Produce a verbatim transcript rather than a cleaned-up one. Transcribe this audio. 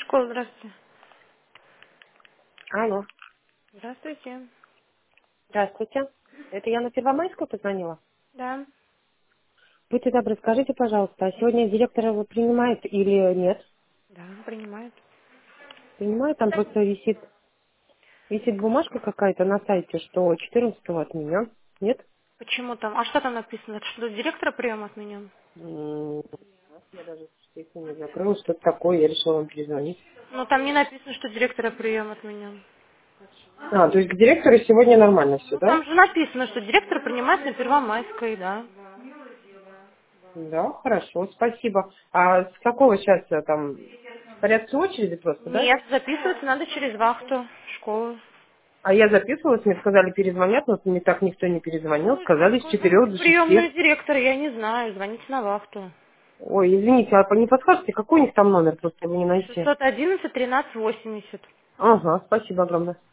Школа, здравствуйте. Алло, Здравствуйте. здравствуйте. Это я на Первомайскую позвонила? Да, Будьте добры, скажите, пожалуйста, а сегодня директор его принимает или нет? да, принимает. Принимает, там просто висит, висит бумажка какая-то на сайте, что четырнадцатого отменен. Нет? Почему там? А что там написано? Что директора прием отменен? М, Я даже если не закрыла, что-то такое, я решила вам перезвонить. Ну, там не написано, что директора прием отменен. А, то есть к директору сегодня нормально все, Ну, да? там же написано, что директор принимает на Первомайской, да. Да, хорошо, спасибо. А с какого часа там? В порядке очереди просто, да? Нет, записываться надо через вахту школы. А я записывалась, мне сказали, перезвонят, но мне так никто не перезвонил. Ну, Сказали с звоните четырех в до приемную шести. директора, я не знаю, звоните на вахту. Ой, извините, а не подскажете, какой у них там номер, просто его не найти? шестьсот одиннадцать тринадцать восемьдесят. Ага, спасибо огромное.